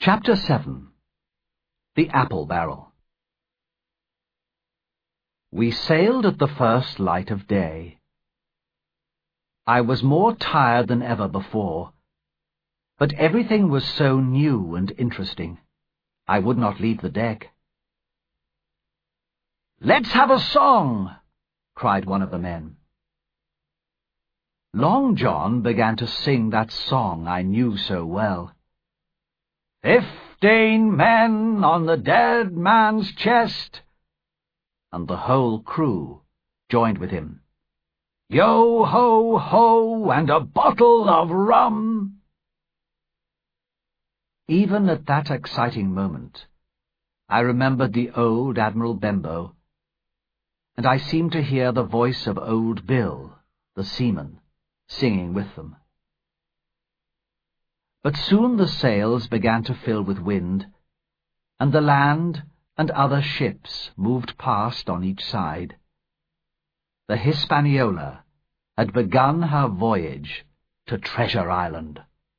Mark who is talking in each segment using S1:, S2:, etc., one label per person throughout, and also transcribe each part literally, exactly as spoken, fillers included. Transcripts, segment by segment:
S1: Chapter seven. The Apple Barrel. We sailed at the first light of day. I was more tired than ever before, but everything was so new and interesting, I would not leave the deck. "Let's have a song!" cried one of the men. Long John began to sing that song I knew so well. "Fifteen men on the dead man's chest," and the whole crew joined with him. "Yo-ho-ho, and a bottle of rum." Even at that exciting moment, I remembered the old Admiral Benbow, and I seemed to hear the voice of Old Bill, the seaman, singing with them. But soon the sails began to fill with wind, and the land and other ships moved past on each side. The Hispaniola had begun her voyage to Treasure Island.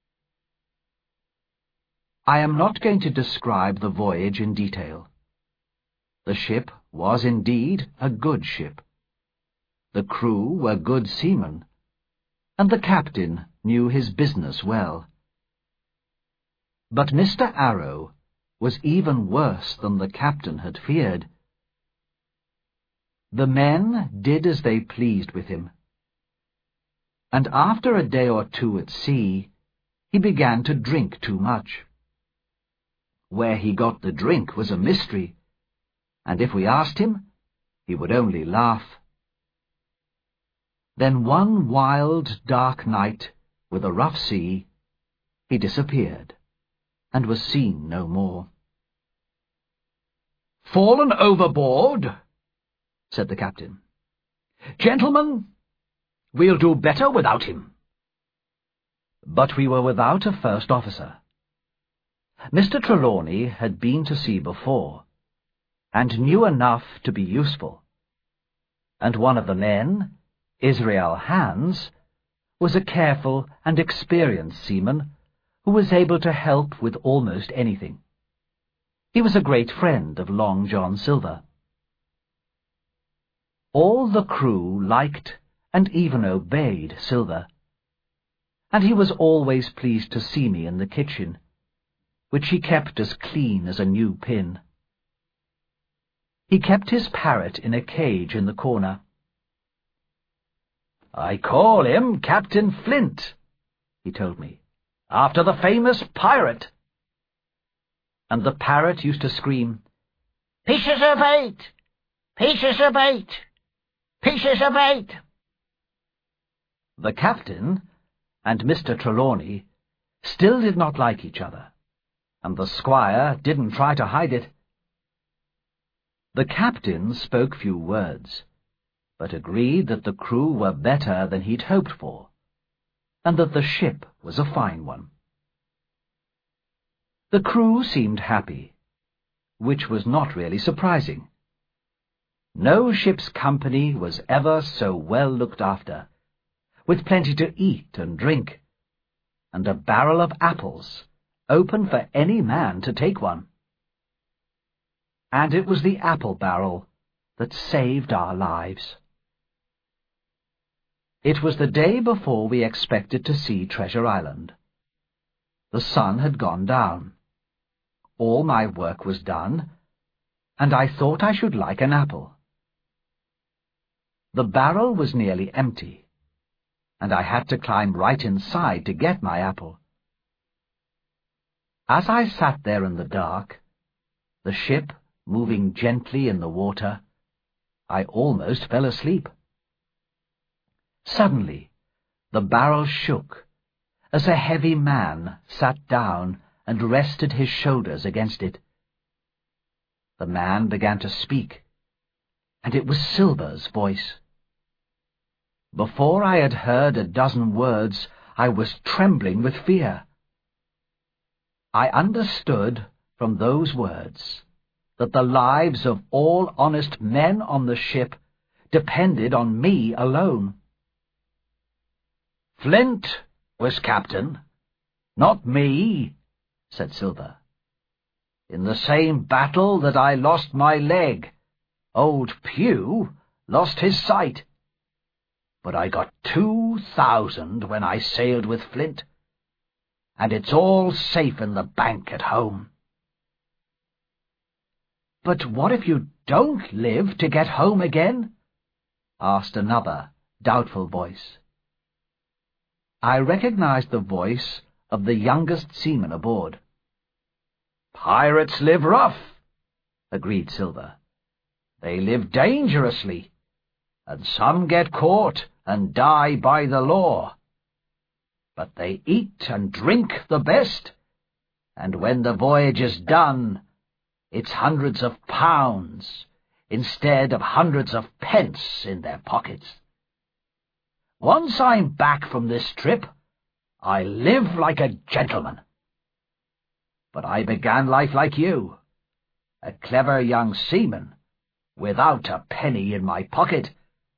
S1: I am not going to describe the voyage in detail. The ship was indeed a good ship. The crew were good seamen, and the captain knew his business well. But Mister Arrow was even worse than the captain had feared. The men did as they pleased with him, and after a day or two at sea, he began to drink too much. Where he got the drink was a mystery, and if we asked him, he would only laugh. Then one wild, dark night, with a rough sea, he disappeared, and was seen no more. "Fallen overboard," said the captain. "Gentlemen, we'll do better without him." But we were without a first officer. Mister Trelawney had been to sea before, and knew enough to be useful, and one of the men, Israel Hands, was a careful and experienced seaman who was able to help with almost anything. He was a great friend of Long John Silver. All the crew liked and even obeyed Silver, and he was always pleased to see me in the kitchen, which he kept as clean as a new pin. He kept his parrot in a cage in the corner. "I call him Captain Flint," he told me, "after the famous pirate." And the parrot used to scream, "Pieces of eight! Pieces of eight! Pieces of eight!" The captain and Mister Trelawney still did not like each other, and the squire didn't try to hide it. The captain spoke few words, but agreed that the crew were better than he'd hoped for, and that the ship was a fine one. The crew seemed happy, which was not really surprising. No ship's company was ever so well looked after, with plenty to eat and drink, and a barrel of apples open for any man to take one. And it was the apple barrel that saved our lives. It was the day before we expected to see Treasure Island. The sun had gone down. All my work was done, and I thought I should like an apple. The barrel was nearly empty, and I had to climb right inside to get my apple. As I sat there in the dark, the ship moving gently in the water, I almost fell asleep. Suddenly, the barrel shook, as a heavy man sat down and rested his shoulders against it. The man began to speak, and it was Silver's voice. Before I had heard a dozen words, I was trembling with fear. I understood from those words that the lives of all honest men on the ship depended on me alone. "Flint was captain, not me," said Silver. In the same battle that I lost my leg, old Pew lost his sight. But I got two thousand when I sailed with Flint, and it's all safe in the bank at home." "But what if you don't live to get home again?" asked another doubtful voice. I recognized the voice of the youngest seaman aboard. "Pirates live rough," agreed Silver. "They live dangerously, and some get caught and die by the law. But they eat and drink the best, and when the voyage is done, it's hundreds of pounds instead of hundreds of pence in their pockets. Once I'm back from this trip, I live like a gentleman. But I began life like you, a clever young seaman, without a penny in my pocket."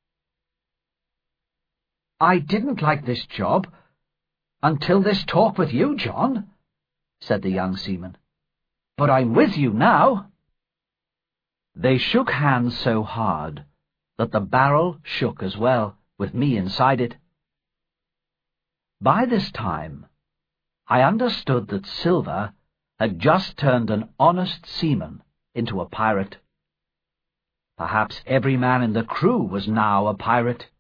S1: "I didn't like this job until this talk with you, John," said the young seaman. "But I'm with you now." They shook hands so hard that the barrel shook as well, with me inside it. By this time, I understood that Silver had just turned an honest seaman into a pirate. Perhaps every man in the crew was now a pirate.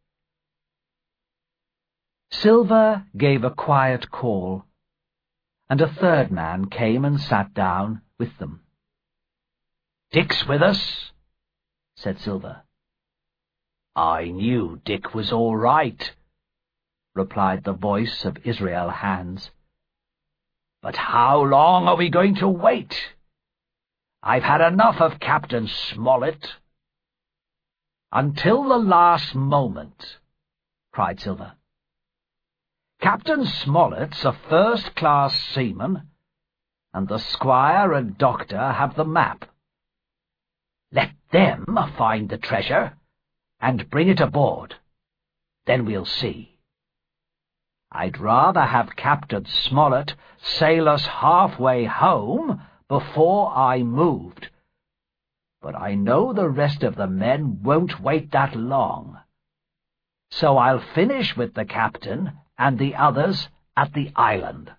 S1: Silver gave a quiet call, and a third man came and sat down with them. "Dick's with us," said Silver. "I knew Dick was all right," replied the voice of Israel Hands. "But how long are we going to wait? I've had enough of Captain Smollett." "Until the last moment," cried Silver. "Captain Smollett's a first-class seaman, and the squire and doctor have the map. Let them find the treasure and bring it aboard. Then we'll see. I'd rather have Captain Smollett sail us halfway home before I moved, but I know the rest of the men won't wait that long. So I'll finish with the captain and the others at the island."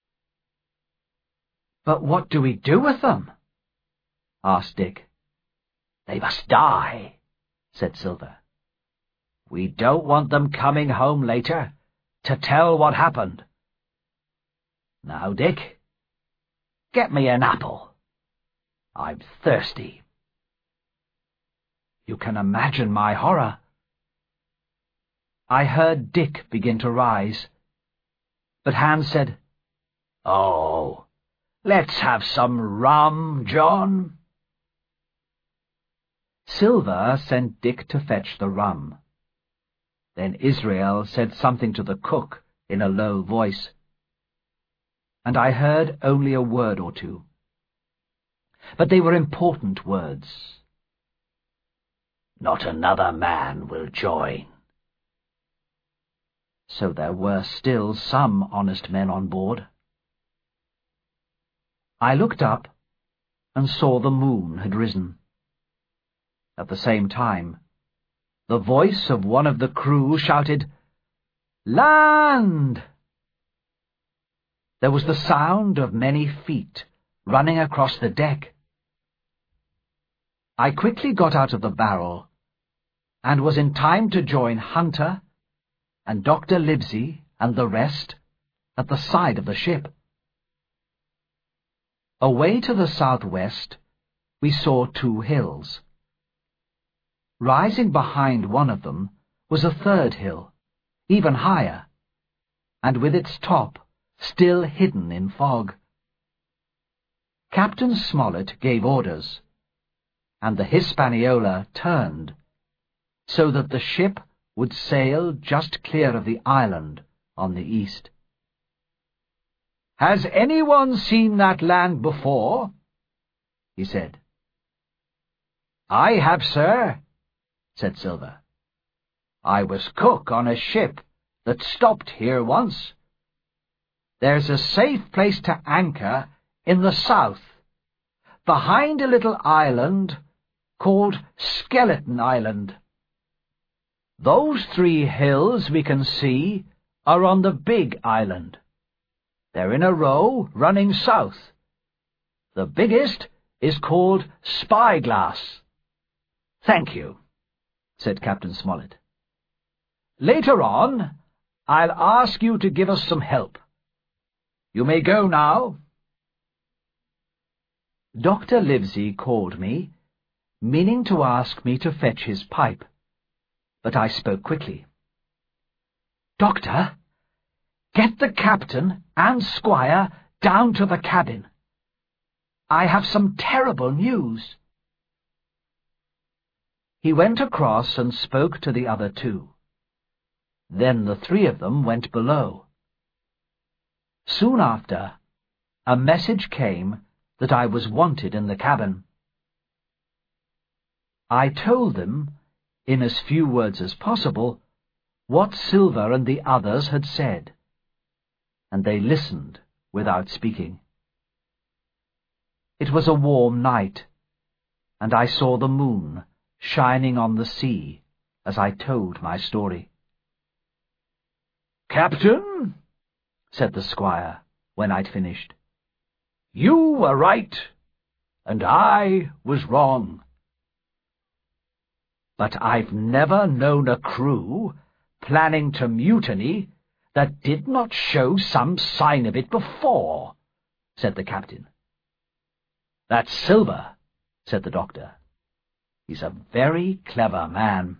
S1: "But what do we do with them?" asked Dick. "They must die," said Silver. "We don't want them coming home later to tell what happened. Now, Dick, get me an apple. I'm thirsty." You can imagine my horror. I heard Dick begin to rise, but Hans said, "Oh, let's have some rum, John." Silver sent Dick to fetch the rum. Then Israel said something to the cook in a low voice, and I heard only a word or two. But they were important words. "Not another man will join." So there were still some honest men on board. I looked up and saw the moon had risen. At the same time, the voice of one of the crew shouted, "Land!" There was the sound of many feet running across the deck. I quickly got out of the barrel and was in time to join Hunter and Doctor Livesey and the rest at the side of the ship. Away to the southwest, we saw two hills. Rising behind one of them was a third hill, even higher, and with its top still hidden in fog. Captain Smollett gave orders, and the Hispaniola turned, so that the ship would sail just clear of the island on the east. "Has anyone seen that land before?" he said. "I have, sir," said Silver. "I was cook on a ship that stopped here once. There's a safe place to anchor in the south, behind a little island called Skeleton Island. Those three hills we can see are on the big island. They're in a row running south. The biggest is called Spyglass. Thank you, said Captain Smollett. Later on, I'll ask you to give us some help. You may go now. Doctor Livesey called me, meaning to ask me to fetch his pipe, but I spoke quickly. Doctor, get the captain and Squire down to the cabin. I have some terrible news. He went across and spoke to the other two. Then the three of them went below. Soon after, a message came that I was wanted in the cabin. I told them, in as few words as possible, what Silver and the others had said, and they listened without speaking. It was a warm night, and I saw the moon shining on the sea as I told my story. "Captain," said the squire, when I'd finished, "you were right, and I was wrong. But I've never known a crew planning to mutiny that did not show some sign of it before," said the captain. "That's Silver," said the doctor. "He's a very clever man."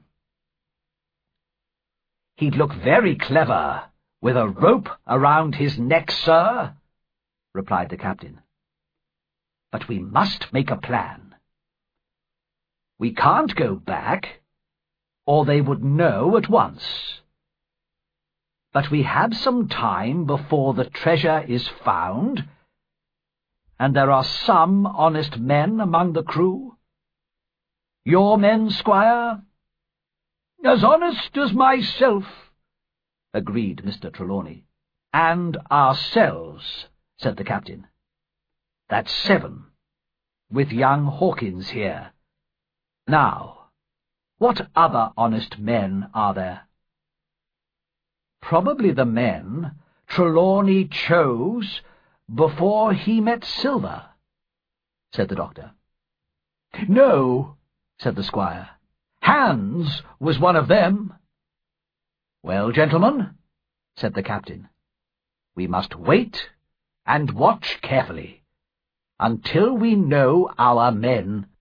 S1: "He'd look very clever with a rope around his neck, sir," replied the captain. "But we must make a plan. We can't go back, or they would know at once. But we have some time before the treasure is found, and there are some honest men among the crew. Your men, Squire?" "As honest as myself," agreed Mister Trelawney. "And ourselves," said the captain. "That's seven, with young Hawkins here. Now, what other honest men are there?" "Probably the men Trelawney chose before he met Silver," said the doctor. "No," said the squire. "Hans was one of them." "Well, gentlemen," said the captain, "we must wait and watch carefully until we know our men